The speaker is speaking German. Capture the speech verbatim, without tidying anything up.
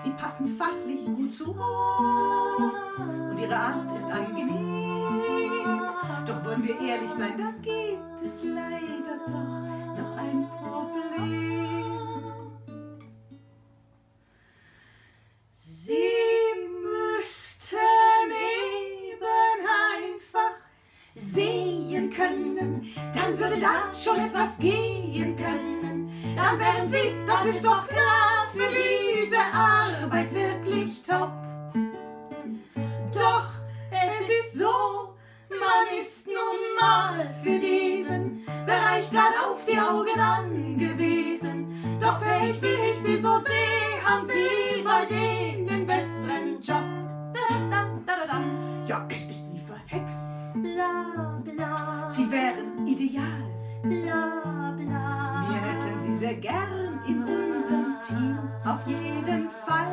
Sie passen fachlich gut zu uns und ihre Art ist angenehm. Doch wollen wir ehrlich sein, da gibt es leider doch noch ein Problem. Sie müssten eben einfach sehen können, dann würde da schon etwas gehen können. Dann wären Sie, das ist doch klar, für diese Arbeit wirklich top. Doch es ist so, man ist nun mal für diesen Bereich grad auf die Augen angewiesen. Doch fähig wie ich Sie so sehe, haben Sie bald den besseren Job. Ja, es ist wie verhext. Bla bla. Sie wären ideal. Bla bla. Wir hätten Sie sehr gern in unserem Team, auf jeden Fall.